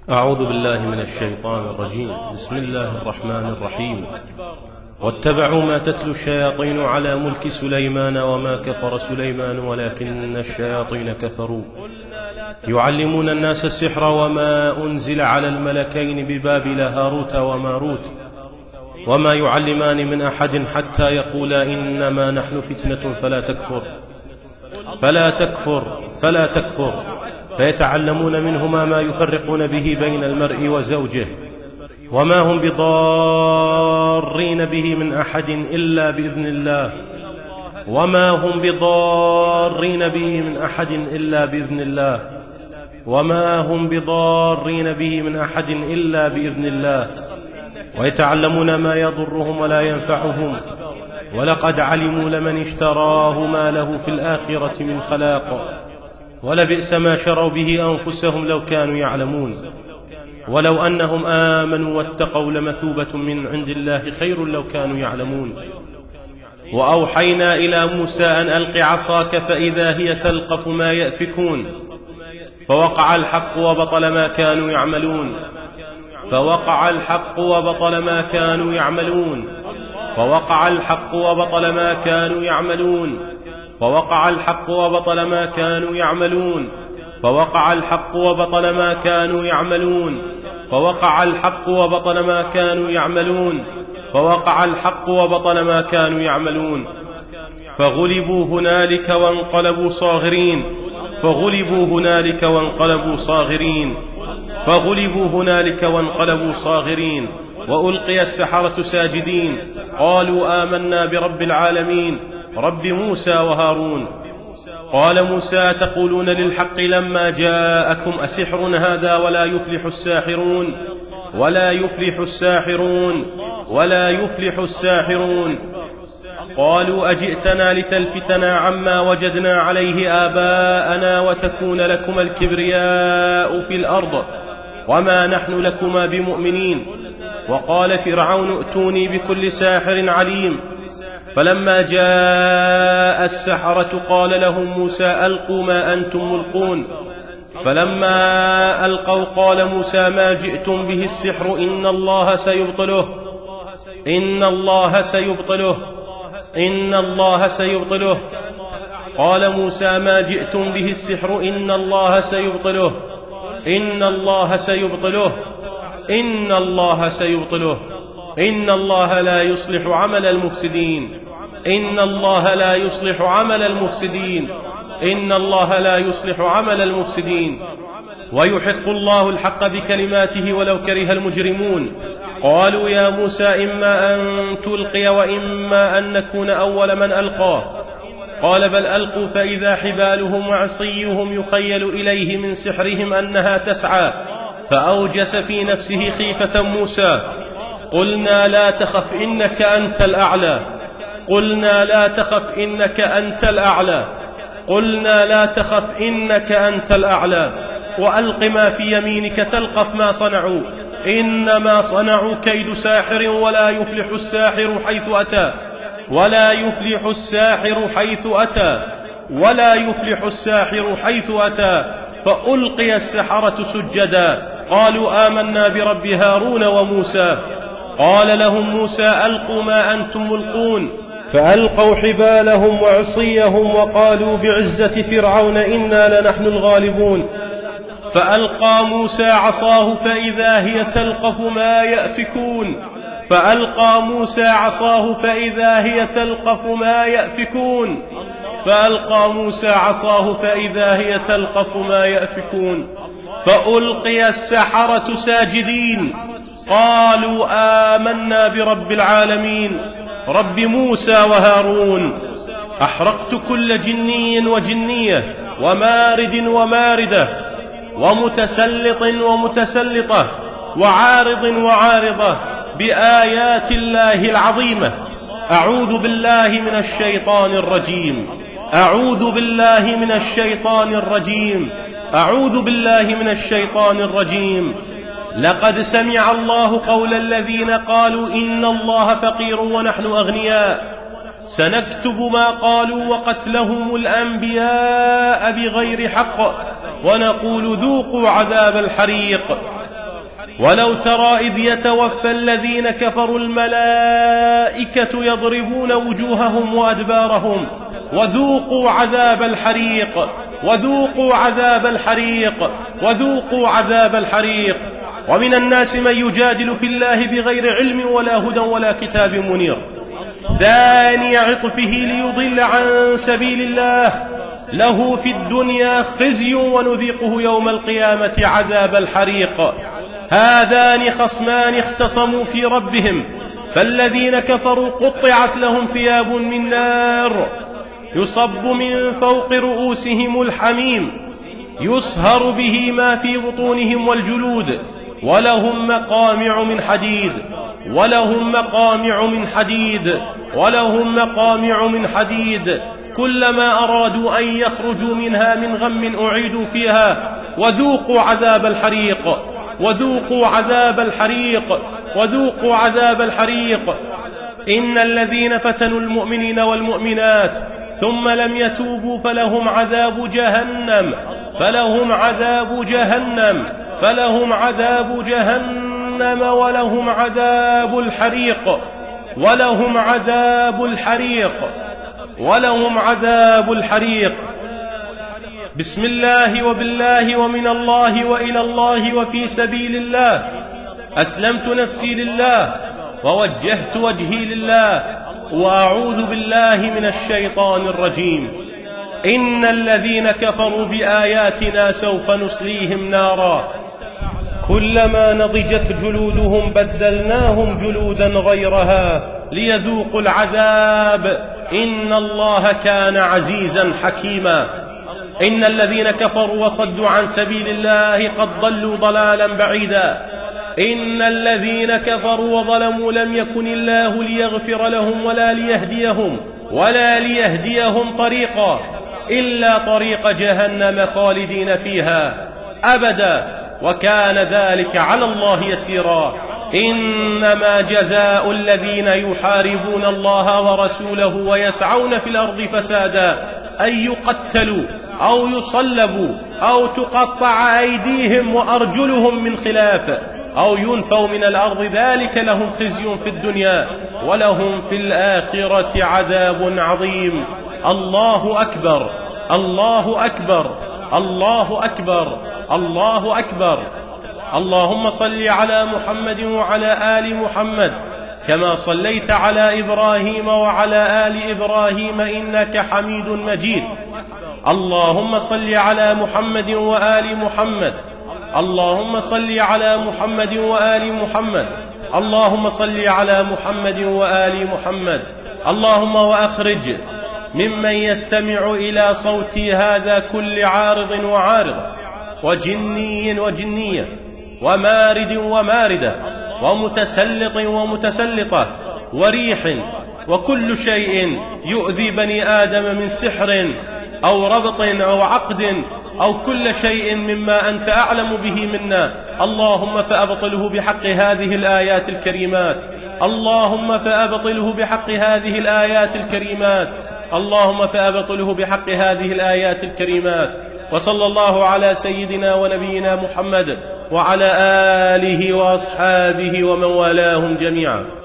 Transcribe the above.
أعوذ بالله من الشيطان الرجيم. بسم الله الرحمن الرحيم. واتبعوا ما تتلو الشياطين على ملك سليمان وما كفر سليمان ولكن الشياطين كفروا يعلمون الناس السحر وما أنزل على الملكين ببابل هاروت وماروت وما يعلمان من أحد حتى يقولا إنما نحن فتنة فلا تكفر فيتعلمون منهما ما يفرقون به بين المرء وزوجه وما هم بضارين به من أحد إلا بإذن الله ويتعلمون ما يضرهم ولا ينفعهم ولقد علموا لمن اشتراه ما له في الآخرة من خلاق ولبئس ما شروا به أنفسهم لو كانوا يعلمون ولو أنهم آمنوا واتقوا لمثوبة من عند الله خير لو كانوا يعلمون. وأوحينا إلى موسى أن ألق عصاك فإذا هي تلقف ما يأفكون فوقع الحق وبطل ما كانوا يعملون فغلبوا هنالك وانقلبوا صاغرين وألقي السحرة ساجدين قالوا آمنا برب العالمين رب موسى وهارون. قال موسى تقولون للحق لما جاءكم أسحر هذا ولا يفلح الساحرون. قالوا أجئتنا لتلفتنا عما وجدنا عليه آباءنا وتكون لكما الكبرياء في الأرض وما نحن لكما بمؤمنين. وقال فرعون ائتوني بكل ساحر عليم. فلما جاء السحرة قال لهم موسى ألقوا ما أنتم ملقون. فلما ألقوا قال موسى ما جئتم به السحر إن الله سيبطله. قال موسى ما جئتم به السحر إن الله سيبطله. إن الله لا يصلح عمل المفسدين ويحق الله الحق بكلماته ولو كره المجرمون. قالوا يا موسى إما أن تلقي وإما أن نكون أول من ألقى. قال بل ألقوا فإذا حبالهم وعصيهم يخيل إليه من سحرهم أنها تسعى فأوجس في نفسه خيفة موسى. قلنا لا تخف إنك أنت الأعلى وألق ما في يمينك تلقف ما صنعوا إنما صنعوا كيد ساحر ولا يفلح الساحر حيث أتى. فألقي السحرة سجدا قالوا آمنا برب هارون وموسى. قال لهم موسى ألقوا ما أنتم ملقون. فألقوا حبالهم وعصيهم وقالوا بعزة فرعون إنا لنحن الغالبون. فألقى موسى عصاه فإذا هي تلقف ما يأفكون. فألقي السحرة ساجدين قالوا آمنا برب العالمين رب موسى وهارون. أحرقت كل جني وجنية ومارد وماردة ومتسلط ومتسلطة وعارض وعارضة بآيات الله العظيمة. أعوذ بالله من الشيطان الرجيم. لقد سمع الله قول الذين قالوا إن الله فقير ونحن أغنياء سنكتب ما قالوا وقتلهم الأنبياء بغير حق ونقول ذوقوا عذاب الحريق ولو ترى إذ يتوفى الذين كفروا الملائكة يضربون وجوههم وأدبارهم وذوقوا عذاب الحريق وذوقوا عذاب الحريق وذوقوا عذاب الحريق. ومن الناس من يجادل في الله بغير علم ولا هدى ولا كتاب منير. ثاني عطفه ليضل عن سبيل الله له في الدنيا خزي ونذيقه يوم القيامة عذاب الحريق. هذان خصمان اختصموا في ربهم فالذين كفروا قطعت لهم ثياب من نار يصب من فوق رؤوسهم الحميم يصهر به ما في بطونهم والجلود ولهم مقامع من حديد ولهم مقامع من حديد ولهم مقامع من حديد كلما أرادوا أن يخرجوا منها من غم أعيدوا فيها وذوقوا عذاب الحريق وذوقوا عذاب الحريق وذوقوا عذاب الحريق. إن الذين فتنوا المؤمنين والمؤمنات ثم لم يتوبوا فلهم عذاب جهنم فلهم عذاب جهنم فلهم عذاب جهنم ولهم عذاب الحريق ولهم عذاب الحريق ولهم عذاب الحريق. بسم الله وبالله ومن الله وإلى الله وفي سبيل الله أسلمت نفسي لله ووجهت وجهي لله وأعوذ بالله من الشيطان الرجيم. إن الذين كفروا بآياتنا سوف نصليهم نارا كلما نضجت جلودهم بدلناهم جلودا غيرها ليذوقوا العذاب إن الله كان عزيزا حكيما. إن الذين كفروا وصدوا عن سبيل الله قد ضلوا ضلالا بعيدا. إن الذين كفروا وظلموا لم يكن الله ليغفر لهم ولا ليهديهم طريقا إلا طريق جهنم خالدين فيها أبدا وكان ذلك على الله يسيرا. إنما جزاء الذين يحاربون الله ورسوله ويسعون في الأرض فسادا أن يقتلوا أو يصلبوا أو تقطع أيديهم وأرجلهم من خلاف أو ينفوا من الأرض ذلك لهم خزي في الدنيا ولهم في الآخرة عذاب عظيم. الله أكبر الله أكبر الله أكبر الله أكبر. اللهم صل على محمد وعلى آل محمد كما صليت على إبراهيم وعلى آل إبراهيم إنك حميد مجيد. اللهم صل على محمد وآل محمد اللهم صل على محمد وآل محمد اللهم صل على محمد وآل محمد. اللهم وأخرج ممن يستمع إلى صوتي هذا كل عارض وعارض وجني وجنية ومارد وماردة ومتسلط ومتسلطة وريح وكل شيء يؤذي بني آدم من سحر أو ربط أو عقد أو كل شيء مما أنت أعلم به منا. اللهم فأبطله بحق هذه الآيات الكريمات اللهم فأبطله بحق هذه الآيات الكريمات اللهم فأبطله بحق هذه الآيات الكريمات. وصلى الله على سيدنا ونبينا محمد وعلى آله وأصحابه ومن والاهم جميعا.